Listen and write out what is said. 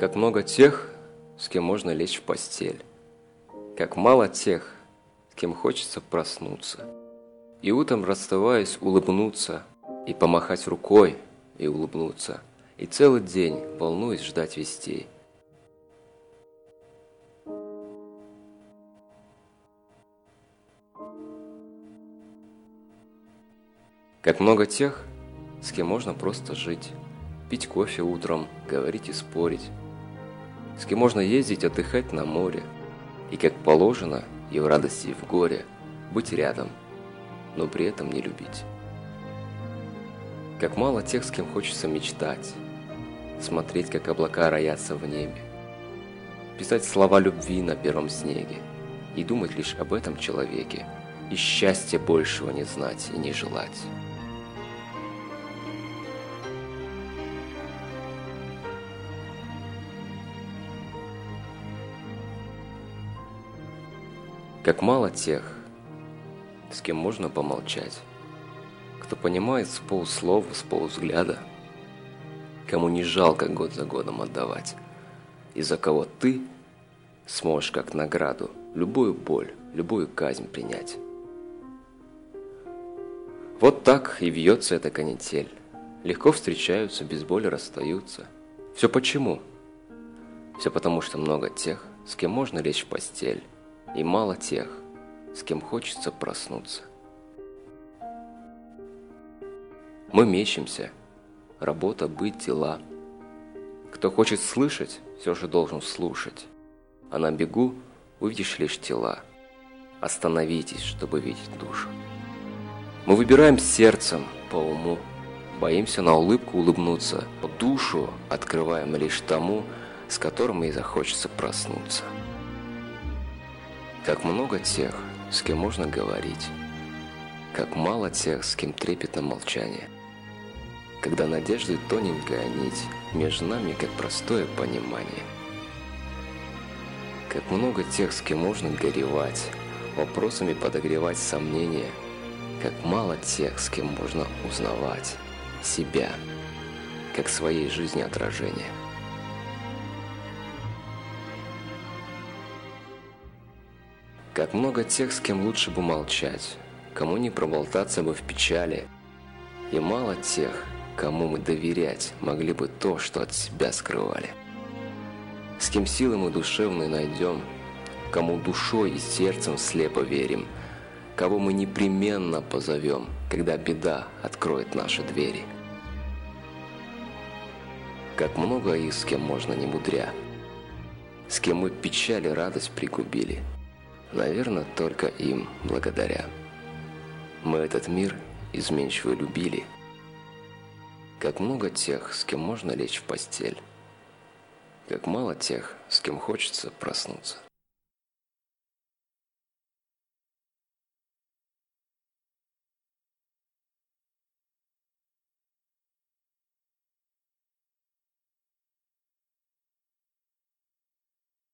Как много тех, с кем можно лечь в постель, как мало тех, с кем хочется проснуться. И утром, расставаясь, улыбнуться, и помахать рукой, и улыбнуться, и целый день, волнуясь, ждать вестей. Как много тех, с кем можно просто жить, пить кофе утром, говорить и спорить, с кем можно ездить отдыхать на море, и как положено, и в радости, и в горе, быть рядом, но при этом не любить. Как мало тех, с кем хочется мечтать, смотреть, как облака роятся в небе, писать слова любви на первом снеге и думать лишь об этом человеке, и счастья большего не знать и не желать. Как мало тех, с кем можно помолчать, кто понимает с полуслова, с полувзгляда, кому не жалко год за годом отдавать, и за кого ты сможешь как награду любую боль, любую казнь принять. Вот так и вьется эта канитель. Легко встречаются, без боли расстаются. Все почему? Все потому, что много тех, с кем можно лечь в постель, и мало тех, с кем хочется проснуться. Мы мечемся, работа, быть, дела. Кто хочет слышать, все же должен слушать. А на бегу увидишь лишь тела. Остановитесь, чтобы видеть душу. Мы выбираем сердцем, по уму, боимся на улыбку улыбнуться, душу открываем лишь тому, с которым ей захочется проснуться. Как много тех, с кем можно говорить, как мало тех, с кем трепетно молчание. Когда надежды тоненькая нить между нами, как простое понимание. Как много тех, с кем можно горевать, вопросами подогревать сомнения. Как мало тех, с кем можно узнавать себя, как своей жизни отражение. Как много тех, с кем лучше бы молчать, кому не проболтаться бы в печали, и мало тех, кому мы доверять могли бы то, что от себя скрывали. С кем силы мы душевные найдем, кому душой и сердцем слепо верим, кого мы непременно позовем, когда беда откроет наши двери. Как много их, с кем можно не мудря, с кем мы печаль и радость пригубили, наверное, только им благодаря. Мы этот мир изменчиво любили. Как много тех, с кем можно лечь в постель, как мало тех, с кем хочется проснуться.